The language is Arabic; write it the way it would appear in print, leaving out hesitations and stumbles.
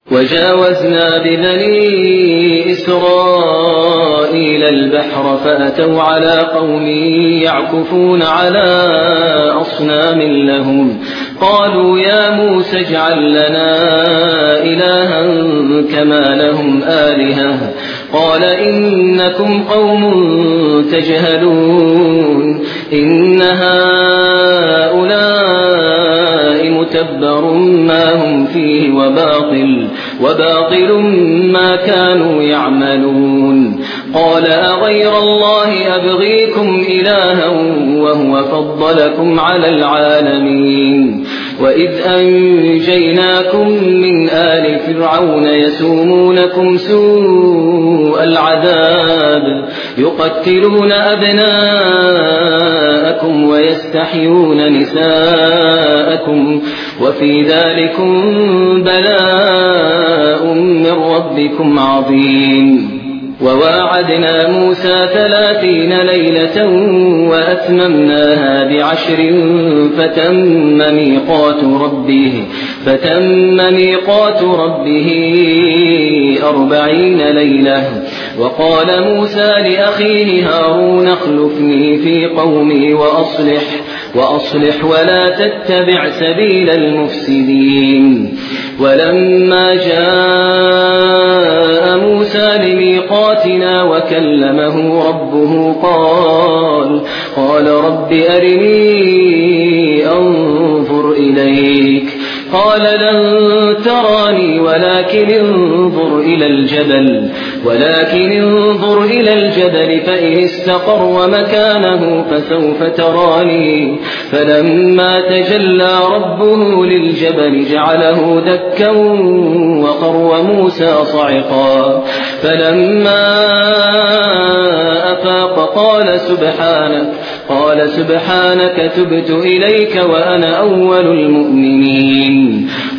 وجاوزنا ببني إسرائيل البحر فأتوا على قوم يعكفون على أصنام لهم قالوا يا موسى اجعل لنا إلها كما لهم آلهة قال إنكم قوم تجهلون إن هؤلاء متبر ما هم فيه وباطل ما كانوا يعملون قال أغير الله أبغيكم إلها وهو فضلكم على العالمين وإذ أنجيناكم من آل فرعون يسومونكم سوء العذاب يقتلون أبناءكم ويستحيون نساءكم وفي ذلكم بلاء من ربكم عظيم وواعدنا موسى 30 ليلة وأتممناها ب10 فتم ميقات ربه 40 ليلة وقال موسى لأخيه هارون اخلفني في قومي وأصلح ولا تتبع سبيل المفسدين ولما جاء موسى لميقاتنا وكلمه ربه قال رب أرني أنظر إليك قال لن تراني ولكن انظر إلى الجبل فإن استقر مكانه فسوف تراني فلما تجلى ربه للجبل جعله دكا وخر موسى صعقا فلما أفاق قال سبحانك تبت إليك وأنا أول المؤمنين